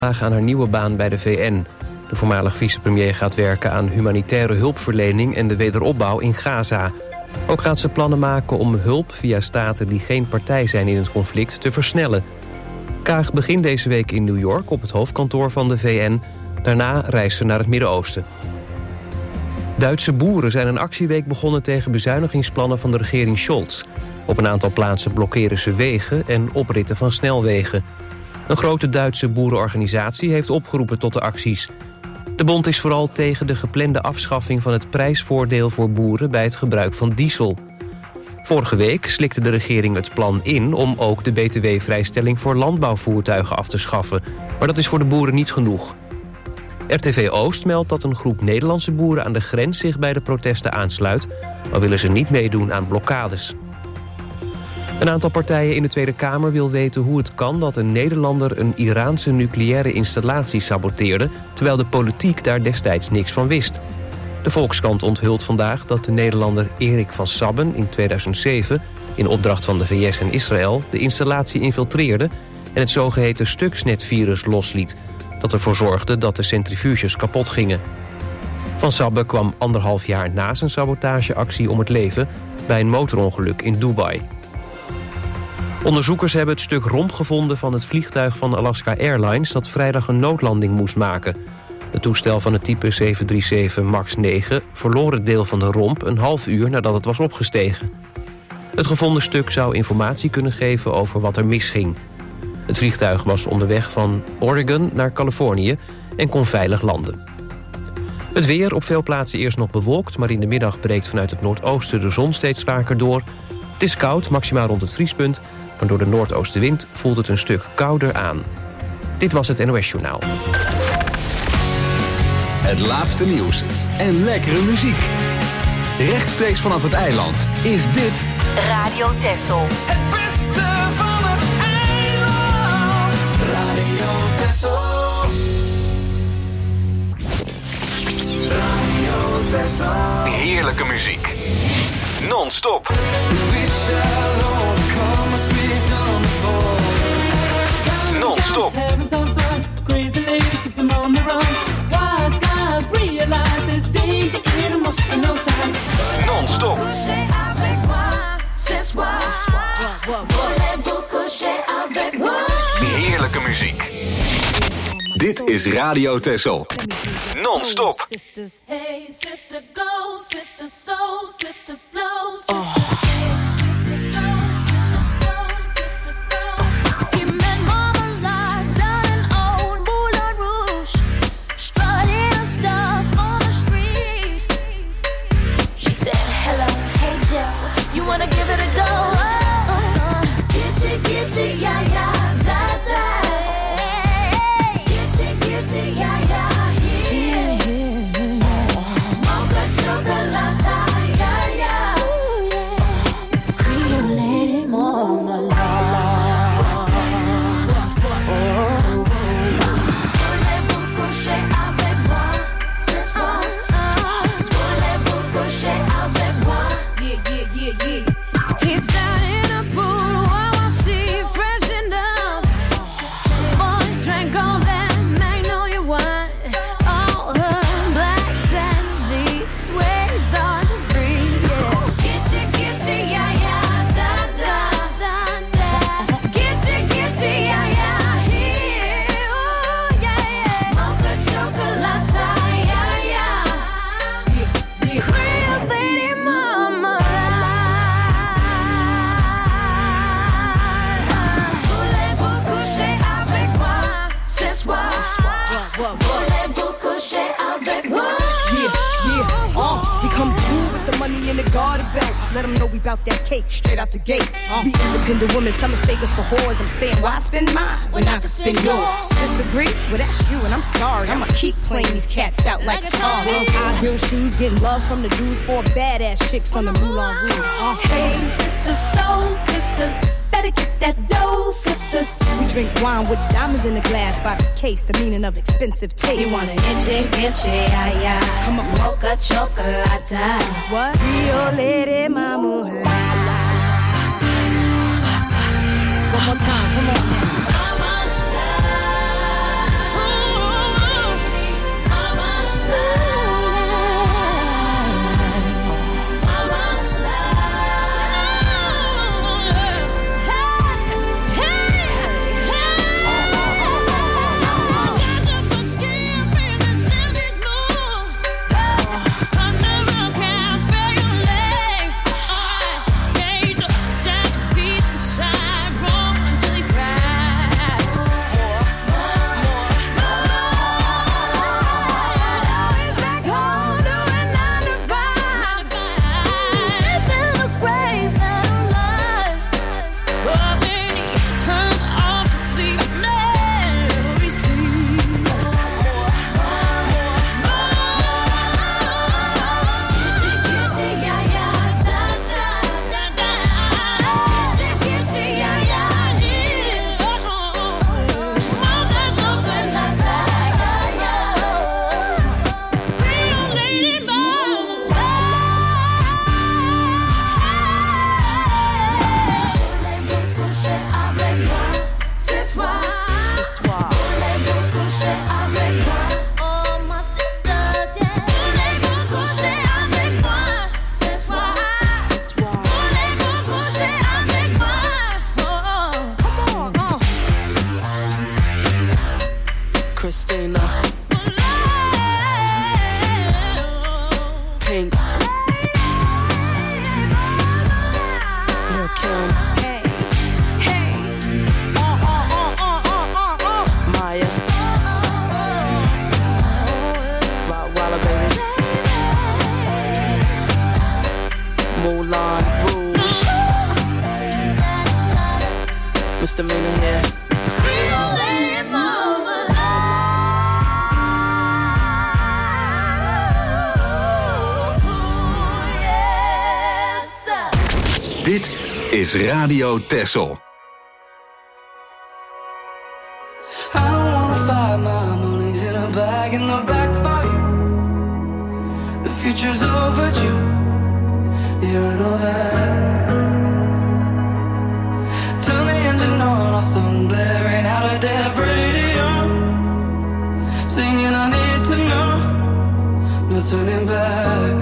aan haar nieuwe baan bij de VN. De voormalig vicepremier gaat werken aan humanitaire hulpverlening en de wederopbouw in Gaza. Ook gaat ze plannen maken om hulp via staten die geen partij zijn in het conflict te versnellen. Kaag begint deze week in New York op het hoofdkantoor van de VN. Daarna reist ze naar het Midden-Oosten. Duitse boeren zijn een actieweek begonnen tegen bezuinigingsplannen van de regering Scholz. Op een aantal plaatsen blokkeren ze wegen en opritten van snelwegen. Een grote Duitse boerenorganisatie heeft opgeroepen tot de acties. De bond is vooral tegen de geplande afschaffing van het prijsvoordeel voor boeren bij het gebruik van diesel. Vorige week slikte de regering het plan in om ook de btw-vrijstelling voor landbouwvoertuigen af te schaffen. Maar dat is voor de boeren niet genoeg. RTV Oost meldt dat een groep Nederlandse boeren aan de grens zich bij de protesten aansluit, maar willen ze niet meedoen aan blokkades. Een aantal partijen in de Tweede Kamer wil weten hoe het kan dat een Nederlander een Iraanse nucleaire installatie saboteerde, terwijl de politiek daar destijds niks van wist. De Volkskrant onthult vandaag dat de Nederlander Erik van Sabben in 2007... in opdracht van de VS en Israël de installatie infiltreerde en het zogeheten Stuxnet-virus losliet, dat ervoor zorgde dat de centrifuges kapot gingen. Van Sabben kwam 1,5 jaar na zijn sabotageactie om het leven bij een motorongeluk in Dubai. Onderzoekers hebben het stuk romp gevonden van het vliegtuig van Alaska Airlines dat vrijdag een noodlanding moest maken. Het toestel van het type 737 MAX 9 verloor het deel van de romp een half uur nadat het was opgestegen. Het gevonden stuk zou informatie kunnen geven over wat er misging. Het vliegtuig was onderweg van Oregon naar Californië en kon veilig landen. Het weer, op veel plaatsen eerst nog bewolkt, maar in de middag breekt vanuit het noordoosten de zon steeds vaker door. Het is koud, maximaal rond het vriespunt, maar door de noordoostenwind voelt het een stuk kouder aan. Dit was het NOS Journaal. Het laatste nieuws en lekkere muziek. Rechtstreeks vanaf het eiland is dit Radio Texel. Het beste van het eiland. Radio Texel. Radio Texel. heerlijke muziek. Non-stop. Non-stop. Non-stop. Heerlijke muziek. Dit is Radio Texel. Non-stop. Hey, sister, go, sister, soul, sister, flow, sister. You wanna give it a go? Get you, yeah, yeah, za-za. Get you, yeah, yeah, yeah. Mocha chocolate, yeah, yeah. Pretty lady, mama, voulez-vous coucher avec moi ce soir? Voulez-vous coucher avec moi? He's down in a pool while I see freshened up. Boy drank all that magnolia wine. All her blacks and sheets waist on the free, yeah. Get you, yeah, yeah, da, da, da, da. Get you, yeah, yeah, here, oh, yeah, yeah. Mocha chocolate, yeah, yeah. Real lady mama. Voulez-vous coucher avec moi? We come through with the money in the garter belts. Let them know we bout that cake straight out the gate. We independent women, some mistake us for whores. I'm saying, why spend mine when I can spend yours? Disagree? Well, that's you, and I'm sorry. I'ma keep playing these cats out like a tar. High heel shoes, getting love from the Jews, 4 badass chicks from the Moulin Rouge. Hey, sisters, soul sisters, better get that dough, sisters. We drink wine with diamonds in the glass by the case, the meaning of expensive taste. You wanna itchy, yeah, yeah. Come on. Mocha chocolate. What? Rio Lady Mama. One more time, come on. Christina, Pink, Lil' Kim, Maya, Rottweiler baby, Moulin Rouge, Misdemeanor here. Dit is Radio Texel. I don't wanna fight, my money's in a bag in the back for you. The future's overdue, yeah I know that. Turn the engine on, or some blaring out a dead radio, singing I need to know, no turning back.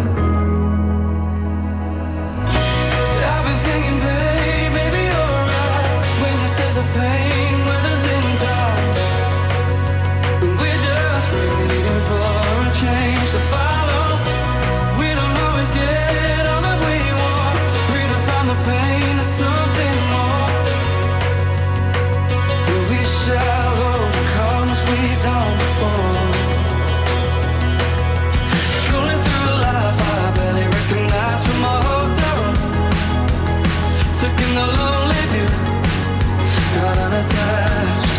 I've been thinking, babe, maybe you're right when you say the pain weathers in time. We're just waiting for a change to follow. We don't always get all that we want. Redefine the pain to something more. We shall overcome as we've done before. Scrolling through life, I barely recognize from my hotel room. Took in the lonely view, got unattached.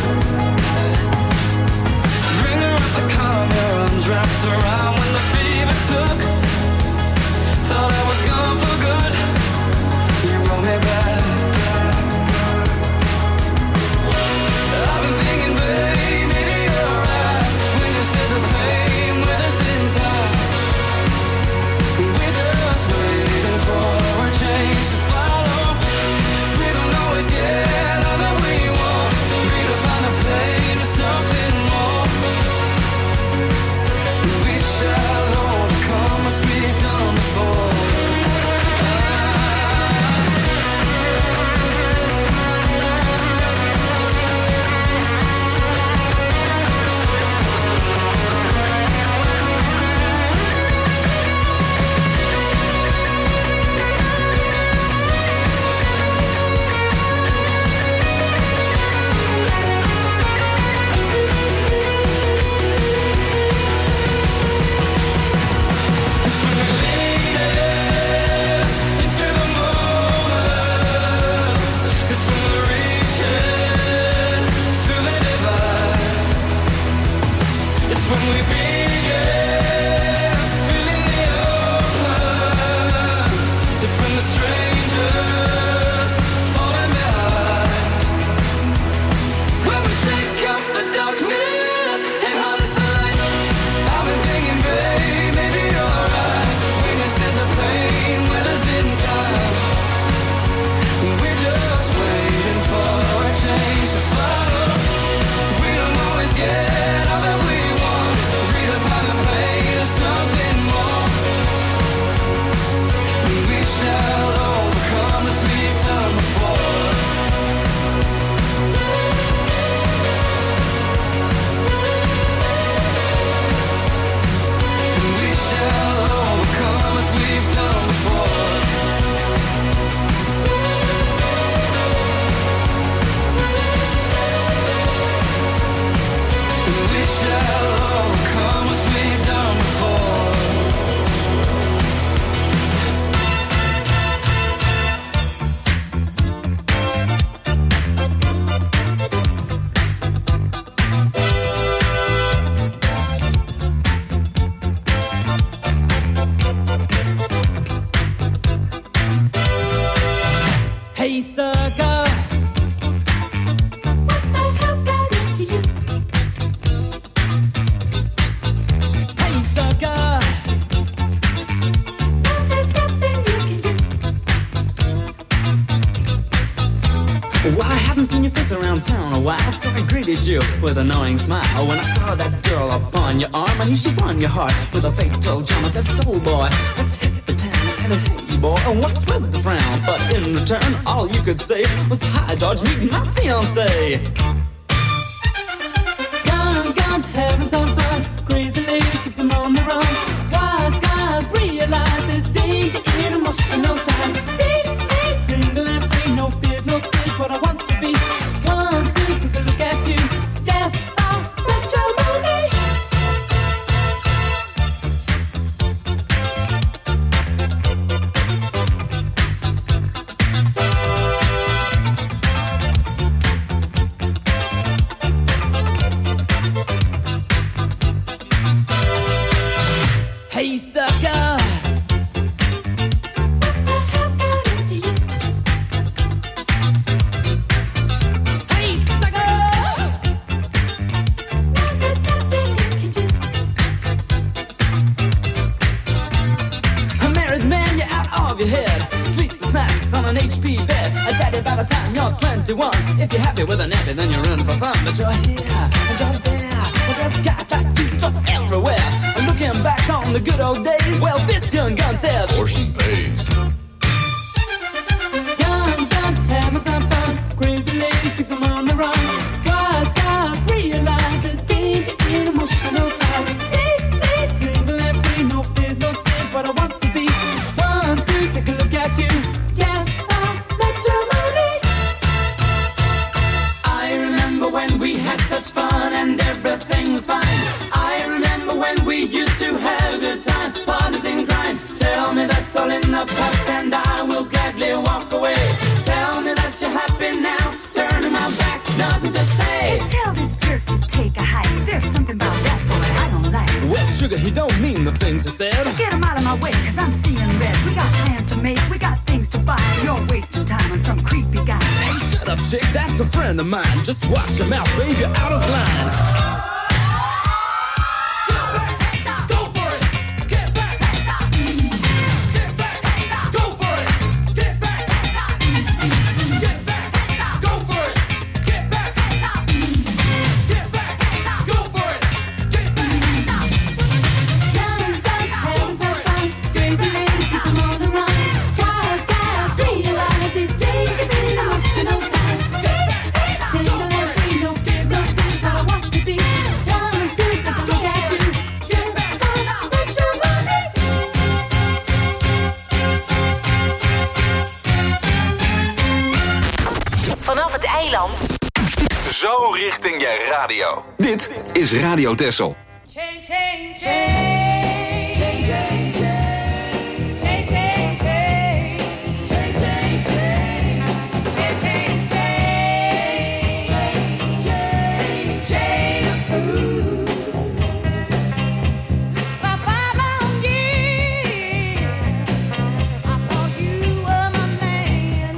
Ringer with the calm, your arms wrapped around when the fever took. Thought I was gone for good, you brought me back. I've been thinking, babe, maybe you're right when you said the pain with us in time. We're just waiting for a change to follow. We don't always get all that we want. Redefine the pain to something more. We shall overcome as we've done before. Hey, sucker. What the hell's got into you? Hey, sucker. There's nothing you can do. Well, I haven't seen your face around town in a while, so I greeted you with an annoying smile. When I saw that girl upon your arm, I knew she won your heart with a fatal charm. I said, soul boy, let's hit the town. I said, hey boy, and what's with the frown? But in return, all you could say was, hi George, meet my fiancé. Guns, 6 on an HP bed. A daddy by the time you're 21. If you're happy with a nappy, then you're in for fun. But you're here and you're there. Well, there's guys like you just everywhere. And looking back on the good old days, well, this young gun says, portion pays. Young guns having some fun. Crazy ladies keep them on the run. Wise guys realize there's danger in emotional ties. See me single and free, no fears, no tears, but I want to be one to take a look at you. Yeah, I'll let your money. I remember when we had such fun and everything was fine. I remember when we used to have a good time, partners in crime. Tell me that's all in the past and I will gladly walk away. Tell me that you're happy now, turning my back, nothing to say. Hey, tell this jerk to take a hike. There's something about that boy I don't like. Well, sugar, he don't mean the things he said. Just get him out of my way, cause I'm seeing red. We got plans to make, we got things to buy. You're wasting time on some creepy guy. Hey, shut up, chick, that's a friend of mine. Just watch your mouth, baby, you're out of line. Zo richting je radio. Dit is Radio Texel. Change, change, change. Change, change, change. Change, change, change. Change, change, change. Change, change, change. Change, change, change. Ooh. For 5 long years, I thought you were my man.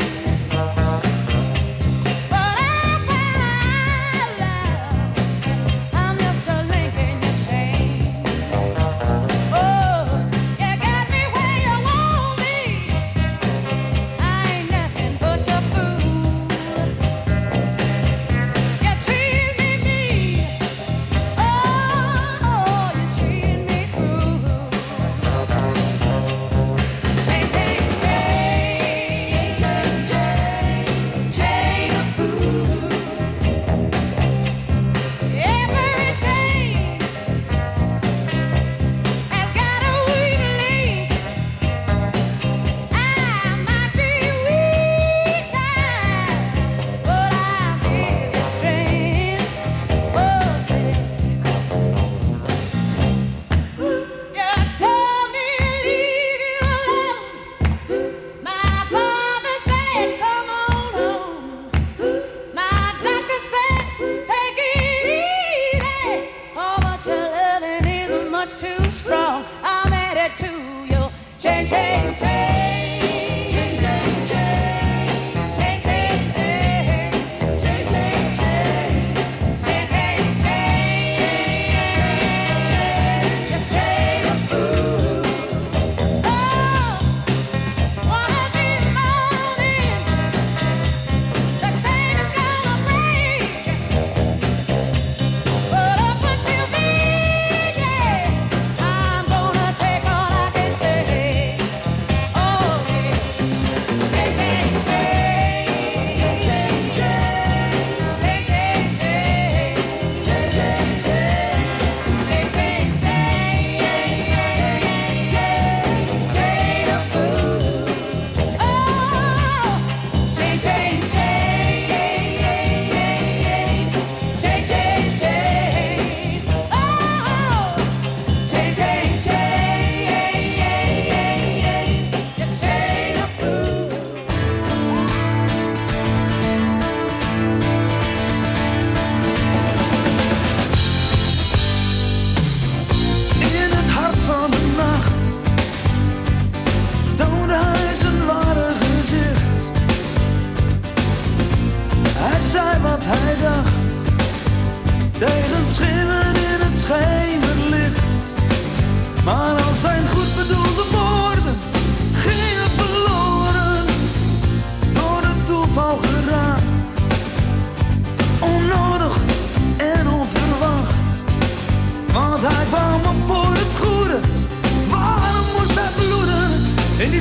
But I found love. I'm just a link in your chain. Oh, you got me where you want me. I ain't nothing but your fool. You treat me mean. Oh, you treat me cruel. Change, change, change. Change, change, change. Chain of fool. Every chain has got a weak link. I might be weak time, but I give it strength. Oh, you told me leave you alone. My father said come on home. My doctor said take it easy. Oh, but your loving isn't much too strong. I'm headed to you. Change, change, change. Change, change, change. Change, change, change. Change, change, change. Change, change, change. Your chain of fool. Oh, one of these mornings, the chain is gonna break. But up until then, yeah, I'm gonna take all I can take. Oh,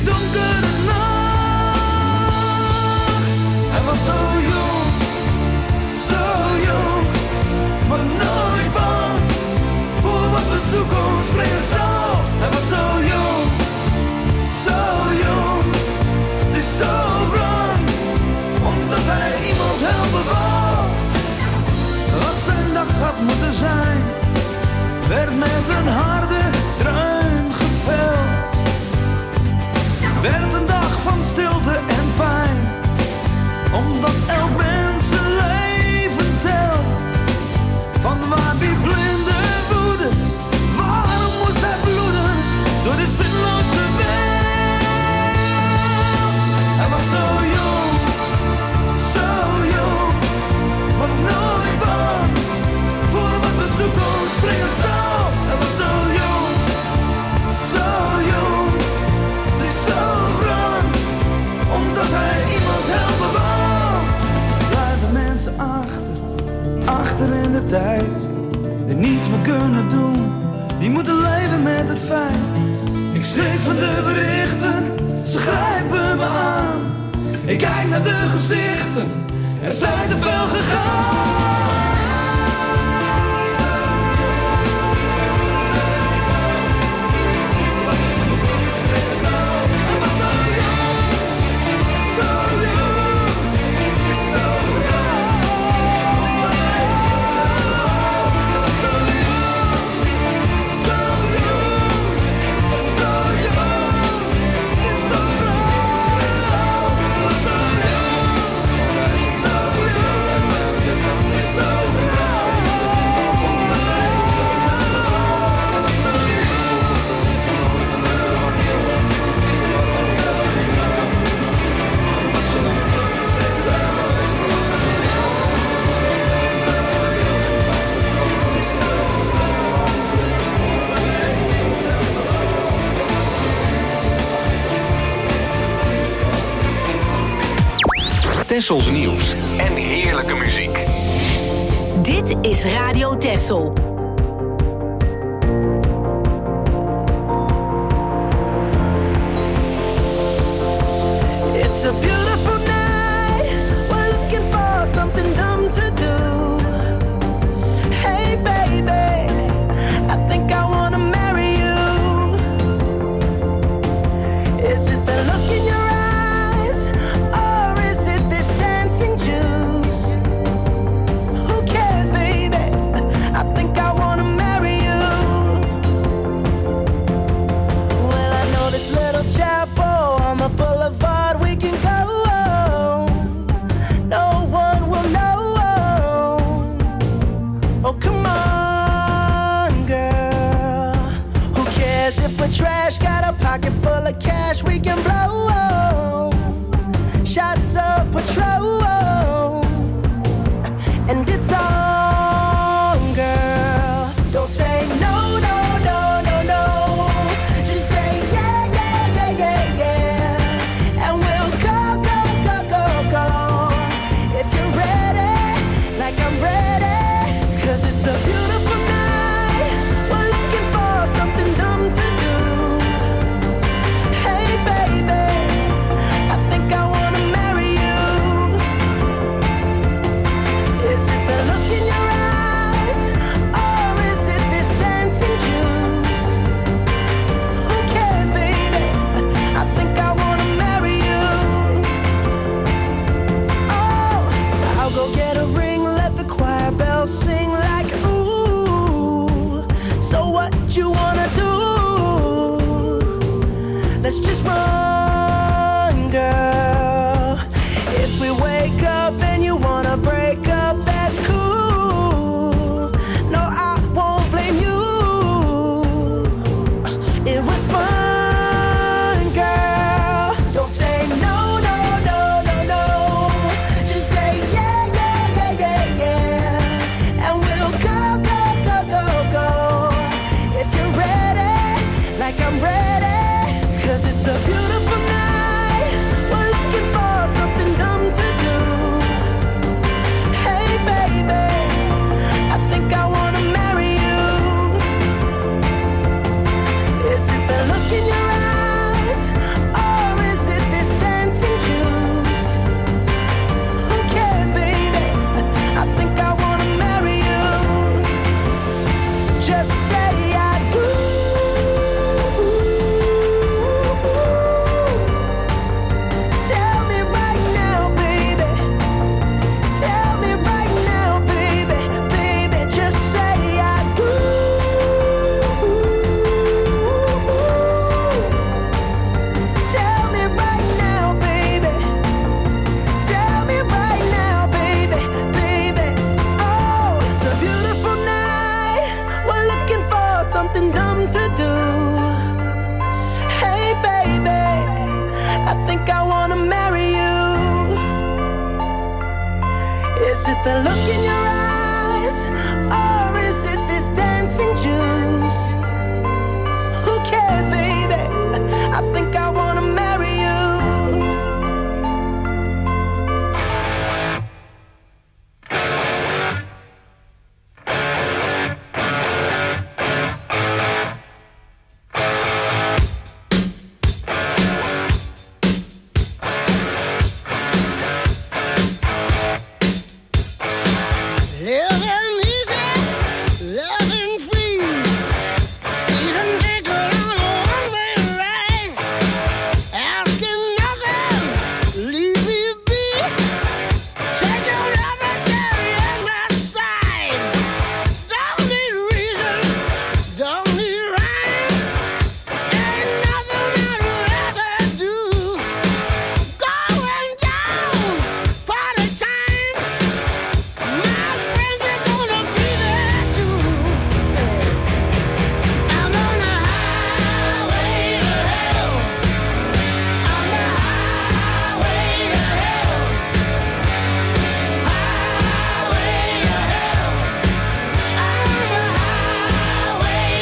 die donkere nacht. Hij was zo jong, maar nooit bang voor wat de toekomst brengen zal. Hij was zo jong, het is zo wrang, omdat hij iemand helpen wou. Wat zijn dag had moeten zijn, werd met een harde dreun geveld. Werd een dag van stilte en pijn, omdat elk mens een leven telt. Van waar die blinde woede, waarom moest hij bloeden door dit zinloze wereld? Hij was zo jong, maar nooit bang voor wat de toekomst brengen zal. Hij was zo jong, het is zo wrang, omdat hij iemand helpen wou. Blijven mensen achter in de tijd, die niets meer kunnen doen, die moeten leven met het feit. Ik schrik van de berichten, ze grijpen me aan. Ik kijk naar de gezichten, er zijn te veel gegaan. Tessels nieuws en heerlijke muziek. Dit is Radio Tessel. It's a beautiful night. We're looking for something dumb to do. Hey baby, I think I wanna marry you. Is it the look in your eyes, or is it this dancing juice? Who cares, baby? I think I wanna marry you. Well, I know this little chapel on the boulevard we can go. No one will know. Oh, come on, girl. Who cares if we're trash? Got a pocket full of cash we can blow. Shots of Patrol. And it's on, girl. Don't say no, no, no, no, no. Just say yeah, yeah, yeah, yeah, yeah. And we'll go, go, go, go, go. If you're ready, like I'm ready. 'Cause it's a beautiful night. We're looking for something dumb to do. Hey baby, something dumb to do. Hey baby, I think I wanna marry you. Is it the look in your eyes, or is it this dancing juice? Who cares, baby? I think I wanna marry you. Living easy, loving free. Season ticket on a one-way ride. Asking nothing, leave me be. Take your love and carry in my stride. Don't need reason, don't need rhyme. Ain't nothing I'd rather do. Going down, party time. My friends are gonna be there too. I'm on the highway to hell. On the highway to hell. Highway to hell. On the highway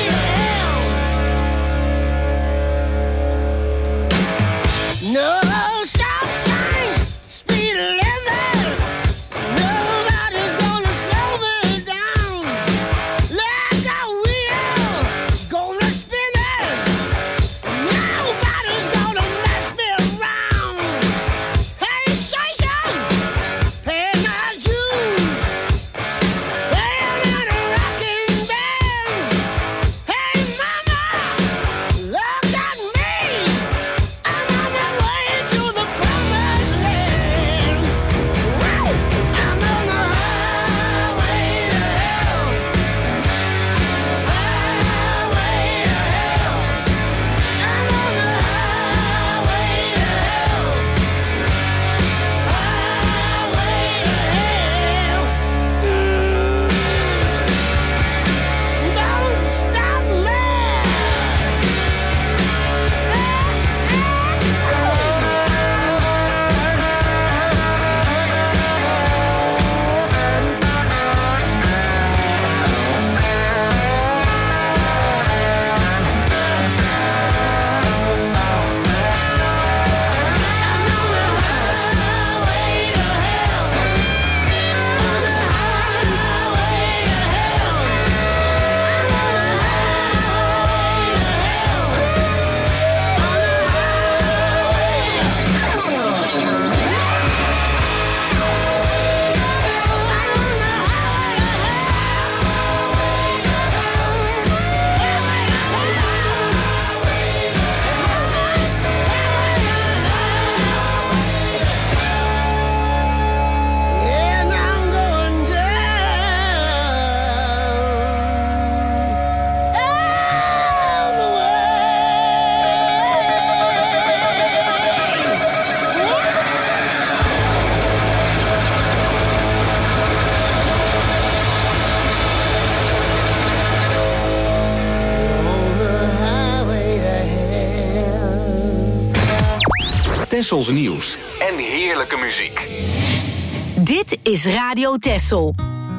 to hell. No stop signs, speed limit. Nobody's gonna slow me down. Like a wheel, gonna spin it. Nobody's gonna mess me around. Hey, station, pay my dues. Playing in a rocking band. Hey, mama, look at me. I'm on my way to the promised land. Woo! I'm on the highway to hell. Highway to hell. I'm on the highway to hell. Highway to hell. Don't stop me. And I'm going down all the way. On the highway to hell. Tessels nieuws en heerlijke muziek. Dit is Radio Tessel.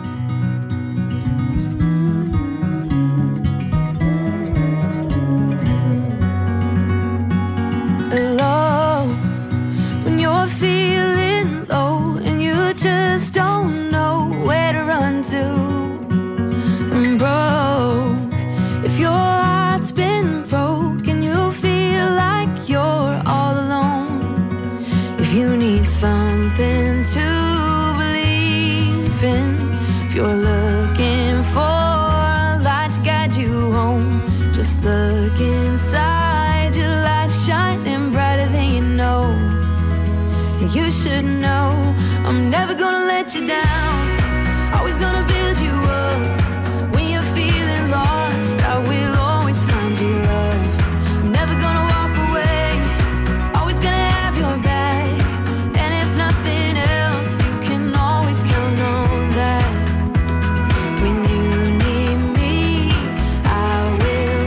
Low when you're feeling low and you just don't know where to run to. I'm broke. If your heart's been broke and you feel like you're all alone. If you need something to believe in. If you're looking for a light to guide you home. Just look inside, your light shining brighter than you know. You should know I'm never gonna let you down. Always gonna build you up. When you're feeling lost, I will always find you love. I'm never gonna walk away. Always gonna have your back. And if nothing else, you can always count on that. When you need me, I will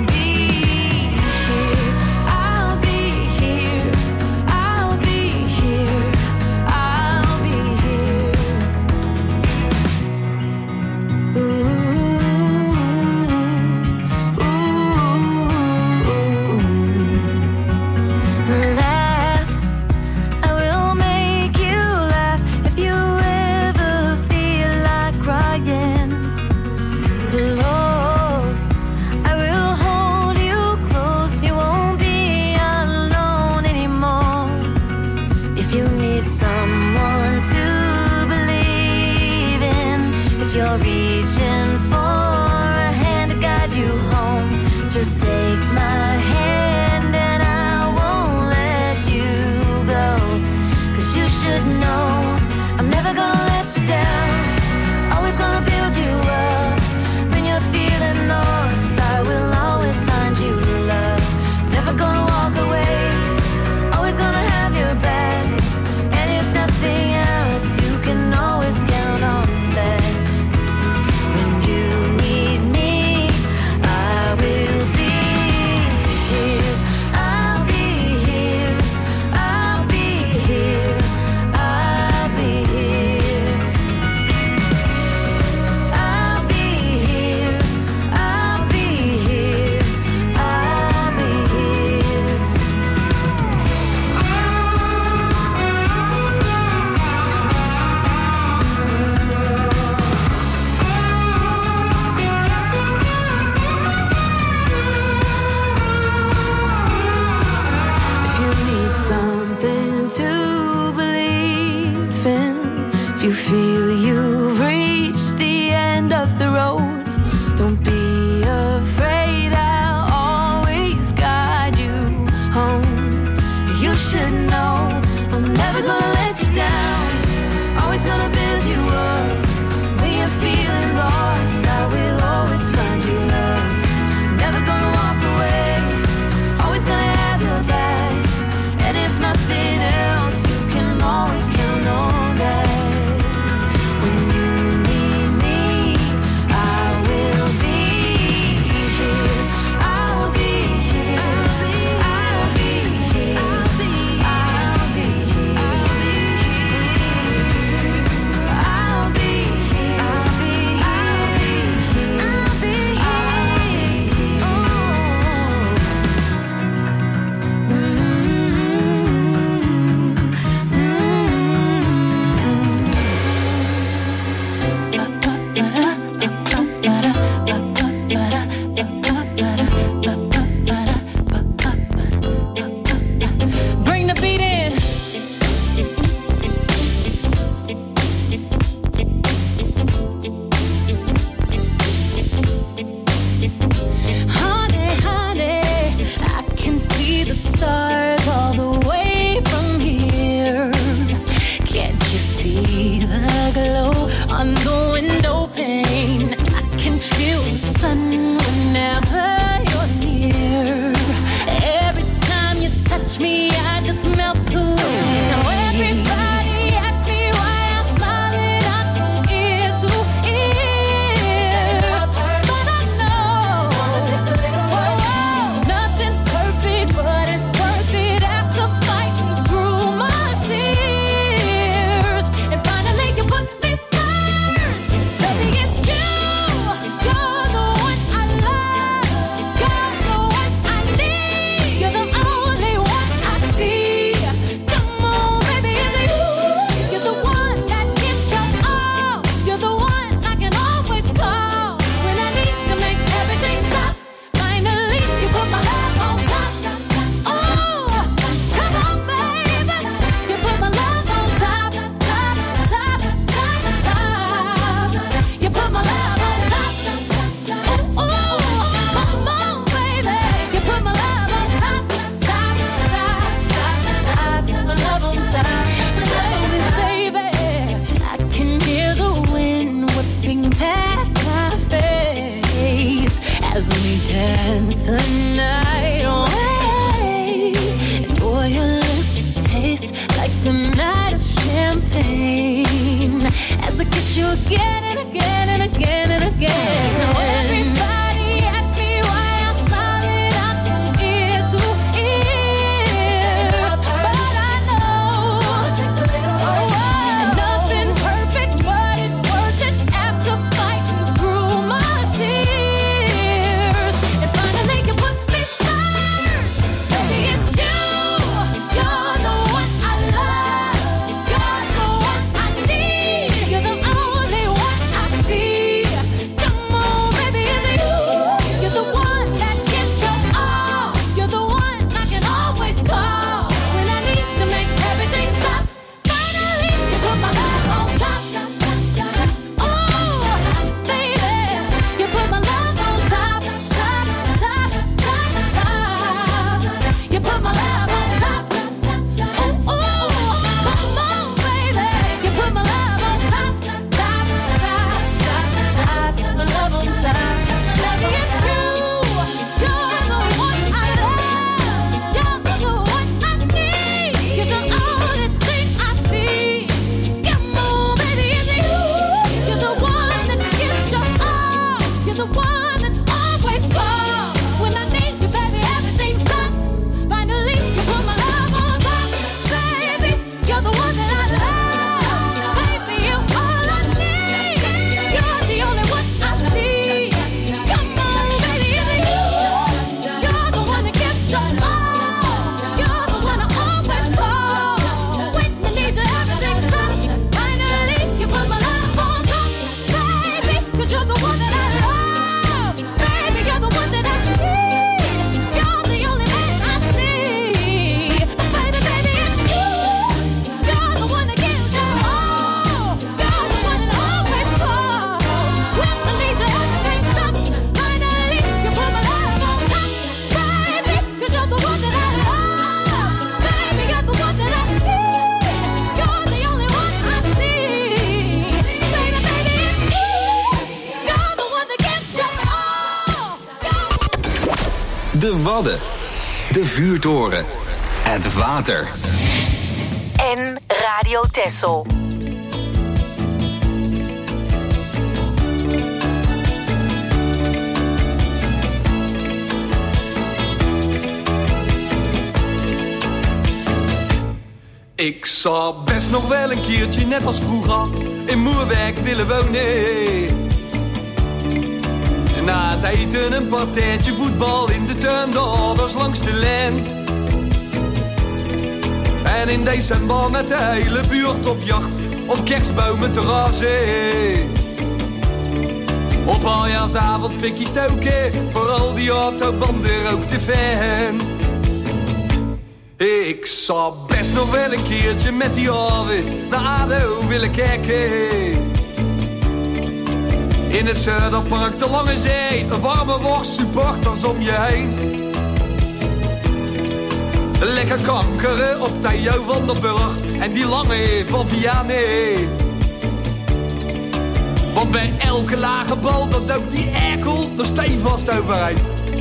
Just take my hand and I won't let you go. 'Cause you should know I'm never gonna let you down. Always gonna build you up. When you're feeling lost, I will always find you love. Never gonna walk away. Always gonna have your back. And if nothing else, you can always count on that. When you need me, I will be here. I'll be here. I'll be here. I'll be here. I'll be here. I'll be here. I'll be here. If you need something to believe in, if you feel you've reached the end of the road, don't be afraid, I'll always guide you home. You should know I'm never gonna let you down. Always gonna build you up. When you're feeling lost, I will always find you love. Never gonna walk away. Always gonna have your back. And if nothing else, you can always count on that. When you need me, I will be here. I'll be here. I'll be here. I'll be here. I'll be here. I'll be here. I'll be here. Bring the beat in. Honey, honey, I can see the stars all the way from here. Can't you see the glow on the window pane? I can feel the sun whenever you're near. Every time you touch me, I just melt away. Now everybody asks me why I'm smiling out from ear to ear, but I know nothing's perfect, but it's worth it after fighting through my tears. And finally you put me first. Baby, it's you. You're the one I love. You're the one I need. You're the only one I see. Come on, baby, it's you. You're the one that gives your all. You're the one I can always call when I need to make everything stop. Finally, you put my love on top. Oh, come on, baby. You put my love on top, top, top, top, top. You put my love on top. Oh, come on, baby. You put my love on top, top, top, top, top. My love on top. Baby, I can hear the wind whipping past my face as we dance the night away. And boy, your lips taste like the night of champagne as I kiss you again and again and again and again. Now everybody asks me why I'm smiling out from ear to ear, but I know nothing's perfect, but it's worth it after fighting through my tears. And finally you put me first. Baby, it's you. You're the one I love. You're the one I need. You're the only one I see. Come on, De Wadden. De Vuurtoren. Het water. En Radio Texel. Ik zou best nog wel een keertje, net als vroeger, in Moerwijk willen wonen. Na het eten een partijtje voetbal in de tuin, de ouders langs de lijn. En in december met de hele buurt op jacht, op kerstbomen te razen. Op aljaarsavond fikkie stoken, voor al die autobanden rook de fan. Ik zou best nog wel een keertje met die haven naar ADO willen kijken. In het Zuiderpark, de Lange Zee, een warme worst, supporters om je heen. Lekker kankeren op Theo van der Burg en die lange van Vianney. Want bij elke lage bal, dat dook die erkel er stevast overheen.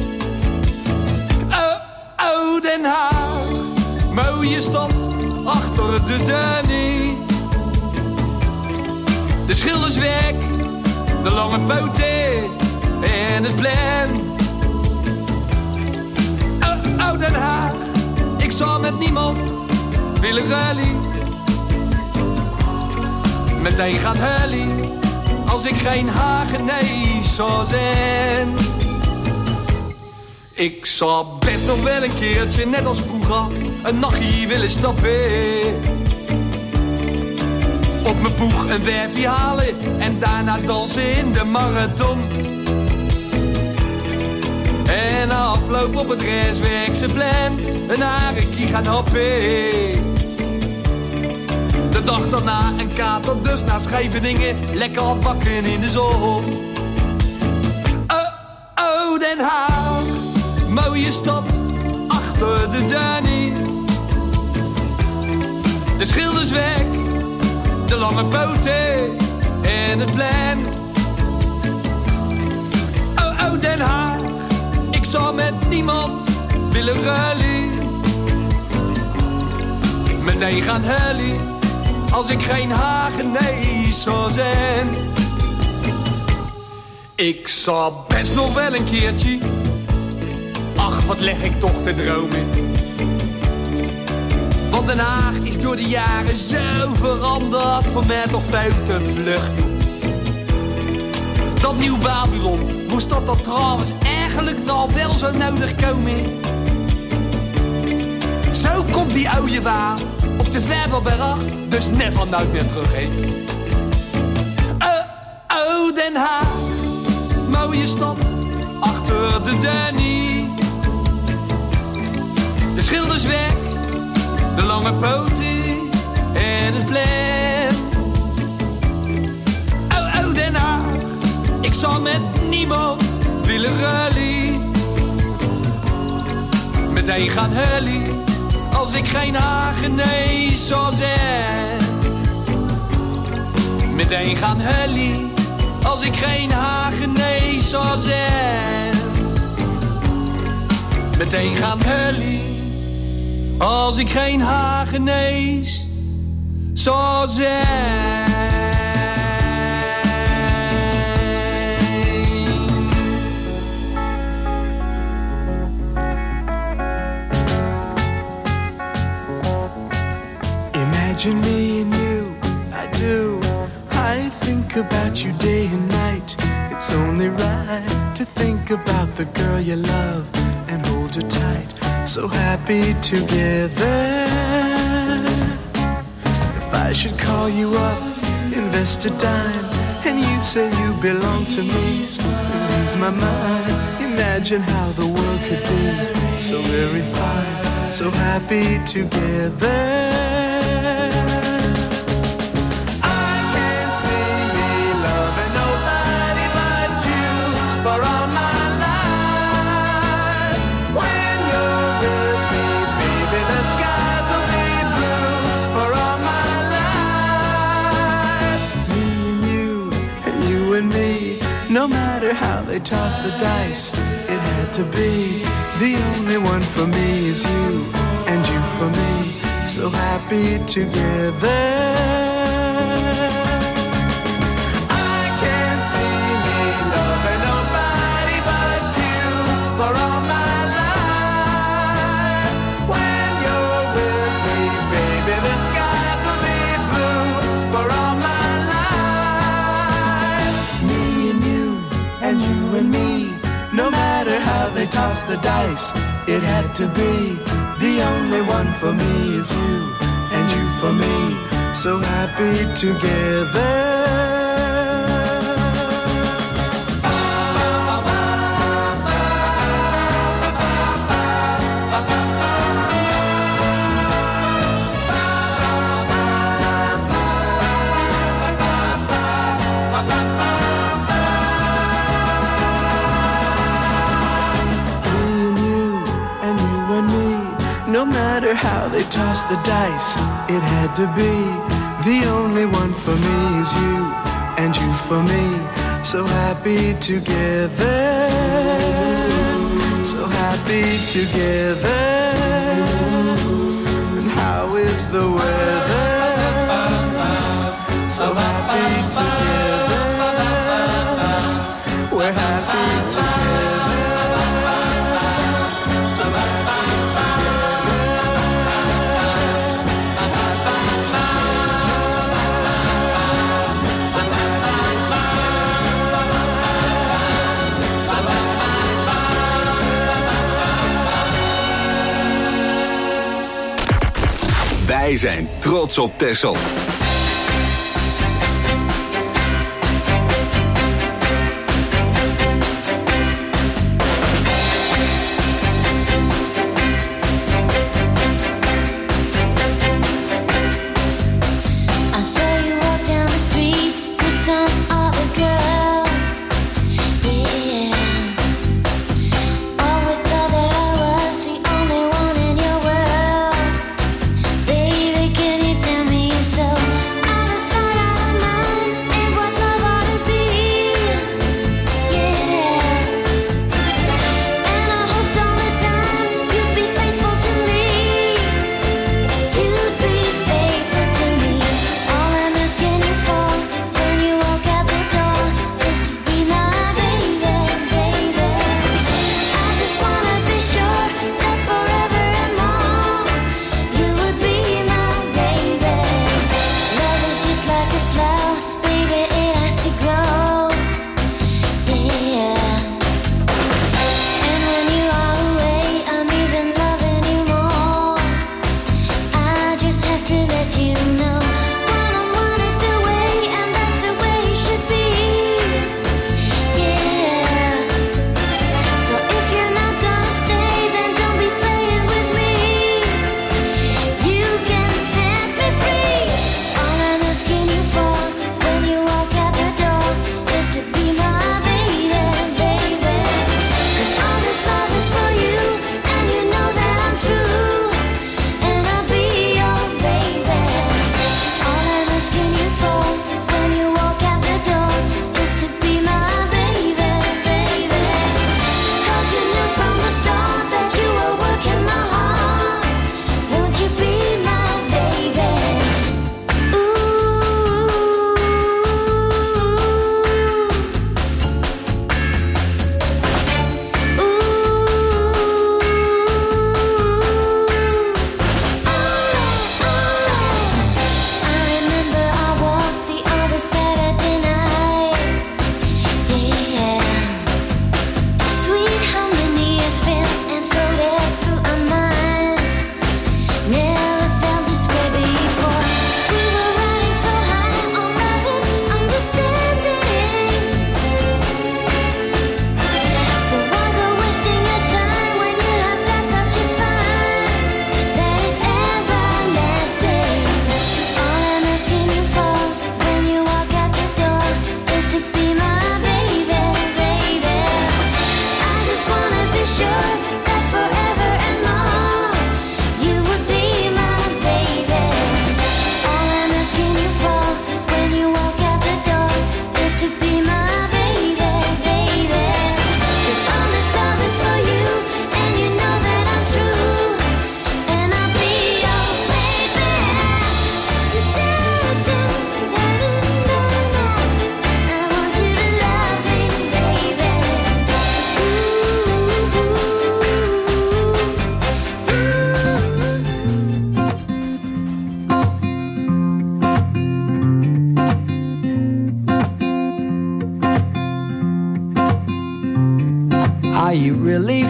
Oh, Den Haag, mooie stad, achter de Danny. De Schildersweg, de lange poten en het plein. Oh, Den Haag, ik zou met niemand willen rally. Meteen gaat Hully, als ik geen Hagenees zou zijn. Ik zou best nog wel een keertje, net als vroeger, een nachtje willen stappen. Op mijn boeg een werfje halen en daarna dansen in de marathon. En na afloop op het Rijswerkse-plein een harekie gaan happen. De dag daarna een kater, dus naar Scheveningen, lekker bakken in de zon. Oh, Den Haag, mooie stad, achter de Danny. De Schildersweg, de lange poten en het plein. Oh, Den Haag, ik zou met niemand willen rally. Meteen gaan Hully, als ik geen Hagenees zou zijn. Ik zou best nog wel een keertje, ach wat leg ik toch te dromen. Want Den Haag is door de jaren zo veranderd, voor mij toch veel te vlug. Dat nieuw Babylon, moest dat dan trouwens eigenlijk nou wel zo nodig komen? Zo komt die oude waar op de Vervelberg, dus never nooit meer terug heen. Oh, Den Haag, mooie stad, achter de Danny. De Schildersweg, de lange poten en het plein. Oh, Den Haag, ik zou met niemand willen rally. Meteen gaan Hully, als ik geen Hagenees zou zijn. Meteen gaan Hully, als ik geen Hagenees zou zijn. Meteen gaan Hully, als ik geen Hagenees zou zijn. Imagine me and you, I do. I think about you day and night. It's only right to think about the girl you love and hold her tight. So happy together. If I should call you up, invest a dime, and you say you belong to me, lose my mind. Imagine how the world could be so very fine, so happy together. No matter how they toss the dice, it had to be The only one for me is you, and you for me, so happy together. I can't see me loving nobody but you for all my life. When you're with me, baby, the skies will be blue for all my life. Me and you and me, no matter how they toss the dice, it had to be. The only one for me is you, and you for me, so happy together. No matter how they toss the dice, it had to be. The only one for me is you, and you for me, so happy together. So happy together. And how is the weather? So happy together. We're happy together. So happy together. Wij zijn trots op Texel. So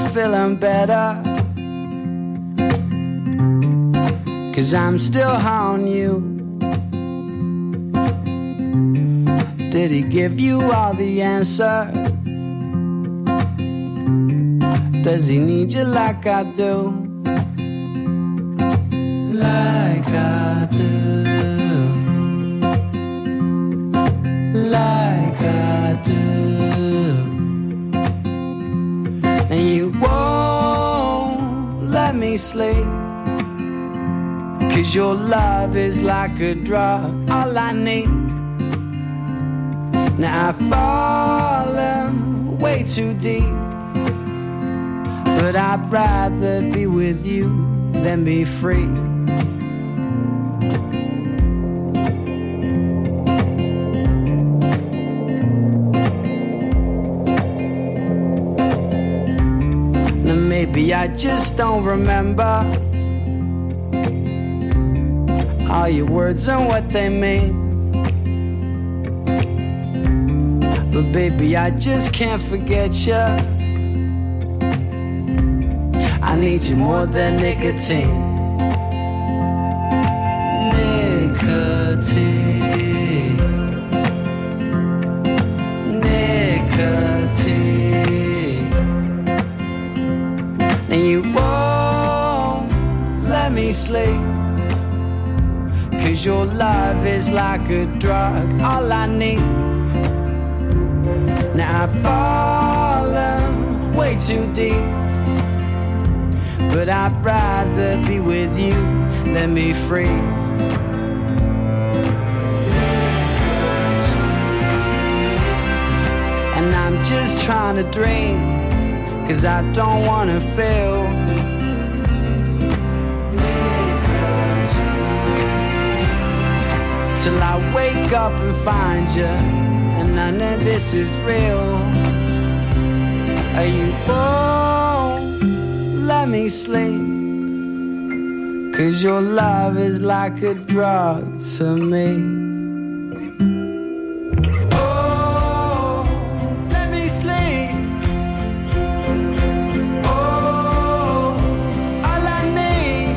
feeling better? 'Cause I'm still on you. Did he give you all the answers? Does he need you like I do? Like I do. Like I do. And you won't let me sleep, 'cause your love is like a drug, all I need. Now I've fallen way too deep, but I'd rather be with you than be free. Now maybe I just don't remember all your words and what they mean, but baby, I just can't forget you. I need you more than nicotine. Nicotine. Nicotine. And you won't let me sleep, 'cause your love is like a drug, all I need. Now I've fallen way too deep, but I'd rather be with you than be free. And I'm just trying to dream, 'cause I don't wanna feel. Till I wake up and find you, and I know this is real. You won't let me sleep, 'cause your love is like a drug to me. Oh, let me sleep. Oh, all I need.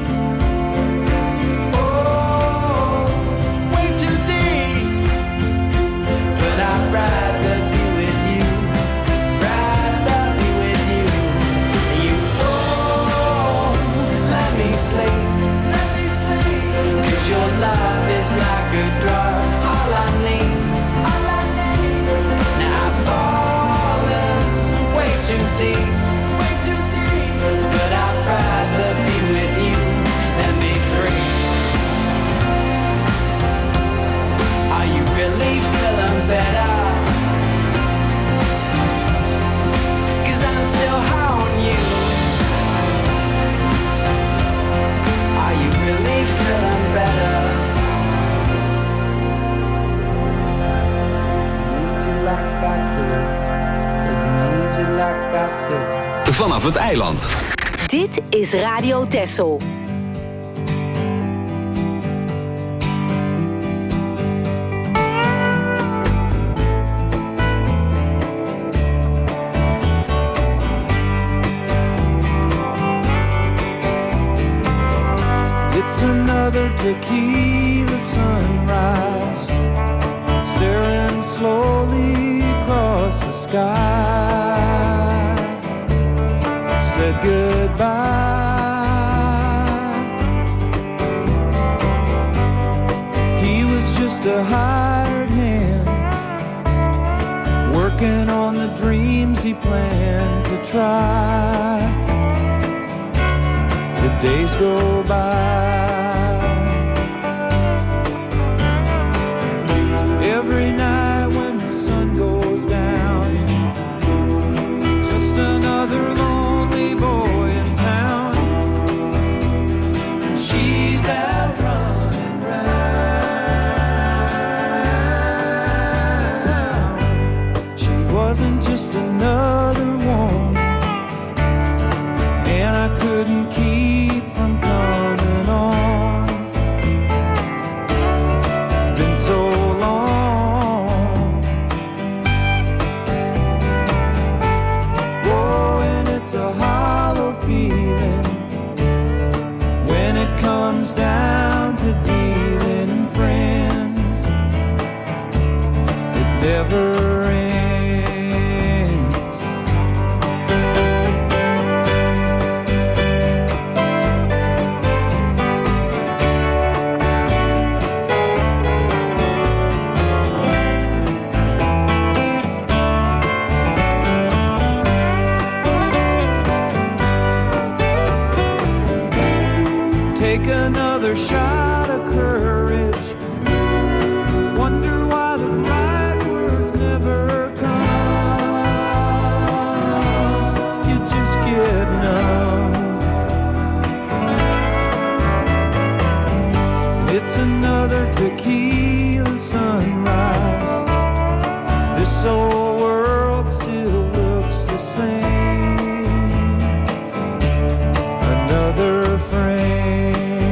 Oh, way too deep, but I'd rather be with you. Rather be with you. You won't let me sleep. Let me sleep. 'Cause your love is like a drug. All I need. All I need. Now I've fallen way too deep. Way too deep. But I'd rather be with you than be free. Are you really feeling better? 'Cause I'm still on you. Are you really feeling better? Does he need you like I do? Does he need you like I do? Vanaf het eiland. Dit is Radio Texel. It's another tequila sunrise, staring slowly across the sky. Said goodbye. He was just a hired hand, working on the dreams he planned to try. The days go by. Every night when the sun goes down, just another lonely boy in town. She's out running round. She wasn't just another one, and I couldn't keep from coming on. another shot of courage. Wonder why the right words never come. You just get numb. It's another tequila sunrise. This old world still looks the same. Another frame.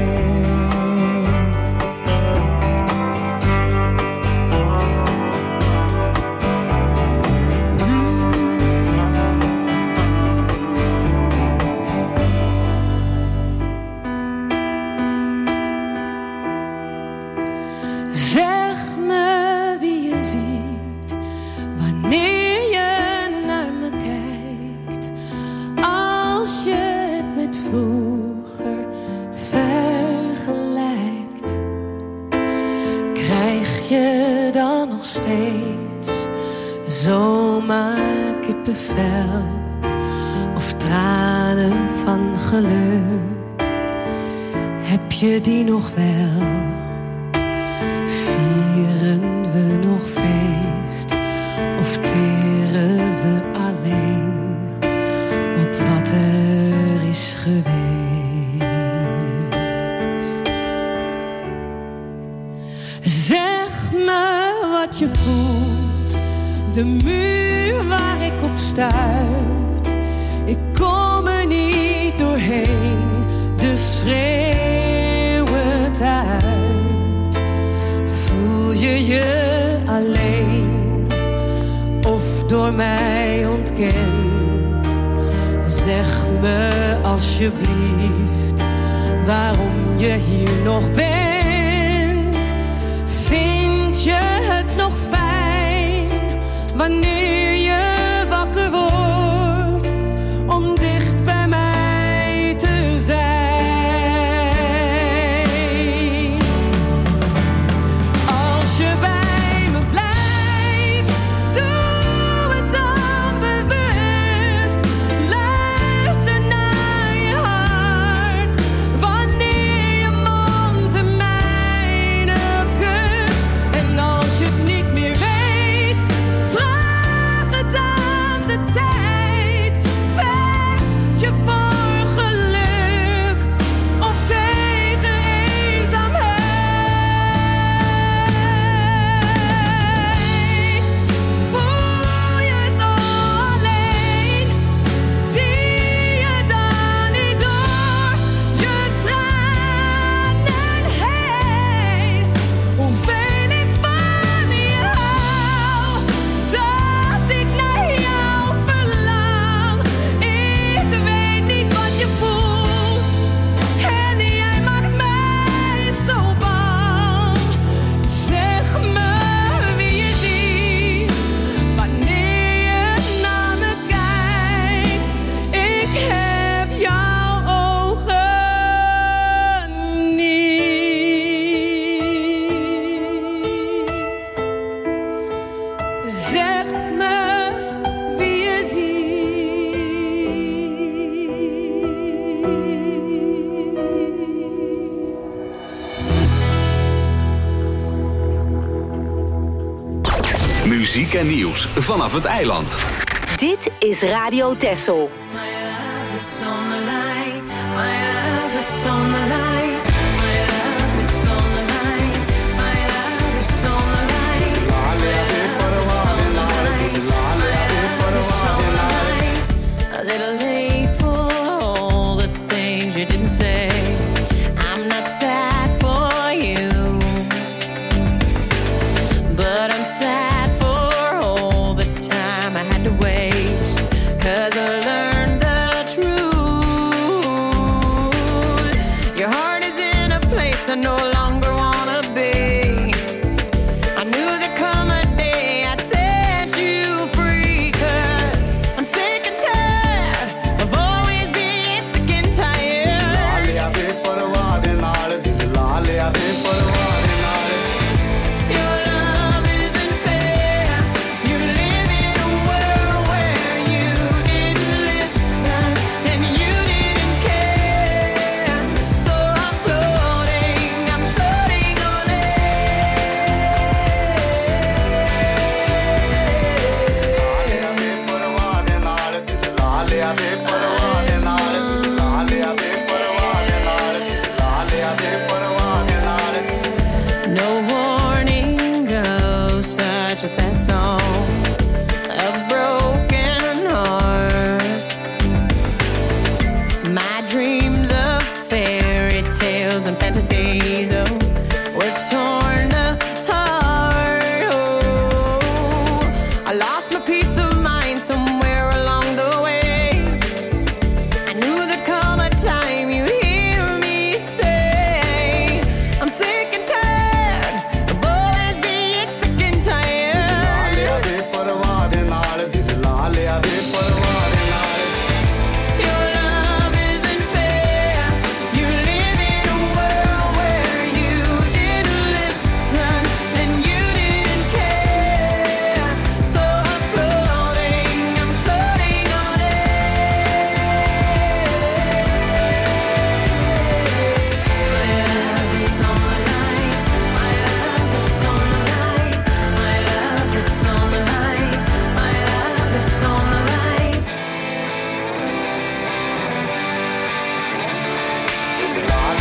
Zeg me wie je ziet wanneer je naar me kijkt. Als je het met vroeger vergelijkt, krijg je dan nog steeds zomaar kippenvel of tranen van geluk? Heb je die nog wel? Vieren we nog feest of teren we alleen op wat er is geweest? Zeg me wat je voelt, de muur waar ik op stuit. Ik kom er niet doorheen, dus schreeuw het uit. Voel je je alleen of door mij ontkend? Zeg me alsjeblieft waarom je hier nog bent. Vind je het nog fijn wanneer je wakker wordt om dicht bij mij te zijn? Als je bij me blijft, doe het dan bewust. Luister naar je hart wanneer je mond de mijne kust. En als je het niet meer weet, vraag het aan de tijd. Vecht je voor geluk of tegen eenzaamheid? Voel je zo alleen? Zie je dan niet door je tranen heen? Hoeveel ik van je hou, dat ik naar jou verlang. Ik weet niet wat je voelt en jij maakt mij zo bang. Zeg me wie je ziet wanneer je naar me kijkt. Ik heb jouw ogen niet. Zeg me wie je ziet. Muziek en nieuws vanaf het eiland. Dit is Radio Texel. My love is on the line. My love is on the line. My love is on the line. My love is on the line. My love is on the line. My love is on the line. A little late for all the things you didn't say. I'm not sad for you, but I'm sad for all the time I had to waste. 'Cause I learned the truth. Your heart is in a place I no longer wanna be. I knew there'd come a day I'd set you free. 'Cause I'm sick and tired of always being sick and tired.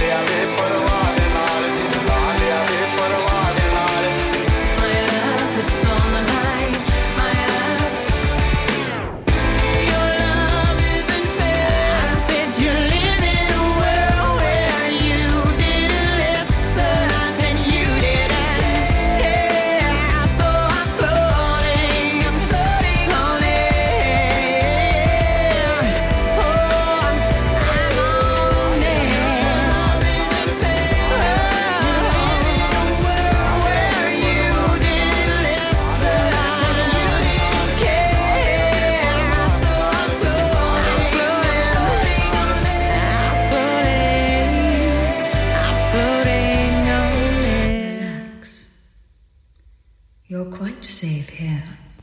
You're quite safe here.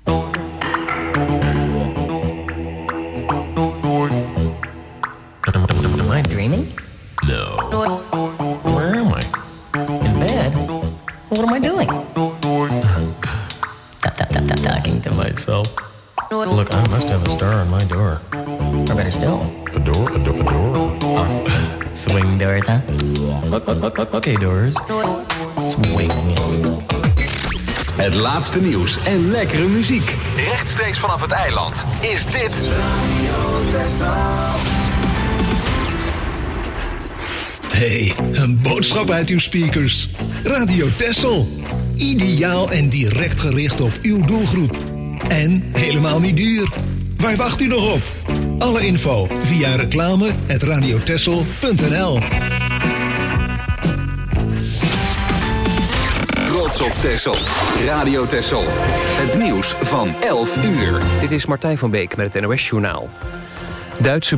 Am I dreaming? No. Where am I? In bed? What am I doing? Talking to myself. Look, I must have a star on my door. Or better still, a door? Oh, swing doors, huh? Okay, doors. Swing. Het laatste nieuws en lekkere muziek. Rechtstreeks vanaf het eiland is dit Hey, een boodschap uit uw speakers. Radio Texel. Ideaal en direct gericht op uw doelgroep. En helemaal niet duur. Waar wacht u nog op? Alle info via reclame@radiotexel.nl. Trots op Texel. Radio Texel. Het nieuws van 11 uur. Dit is Martijn van Beek met het NOS-journaal. Duitse